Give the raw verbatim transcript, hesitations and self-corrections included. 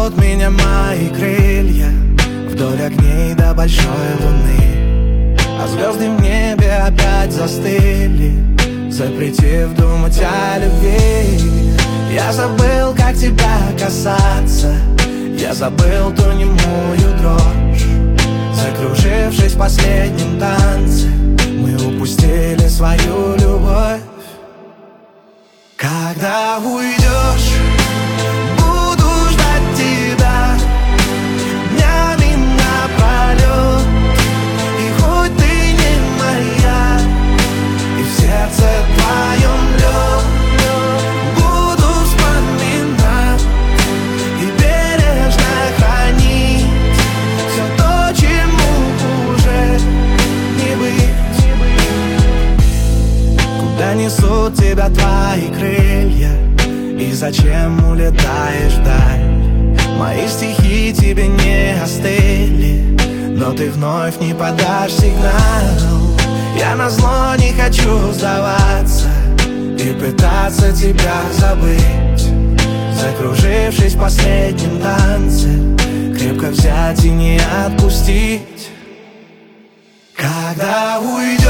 несут меня мои крылья вдоль огней до большой луны, а звезды в небе опять застыли, запретив думать о любви. Я забыл, как тебя касаться, я забыл ту немую дрожь. Закружившись в последнем танце, мы упустили свою любовь. Когда уйдешь, буду ждать тебя днями напролет. И хоть ты не моя, и в сердце твоем лед, буду вспоминать и бережно хранить все то, чему уже не быть. Куда несут тебя твои крылья, и зачем улетаешь вдаль? Мои стихи тебе не остыли, но ты вновь не подашь сигнал. Я назло не хочу сдаваться и пытаться тебя забыть, закружившись в последнем танце, крепко взять и не отпустить. Когда уйдешь,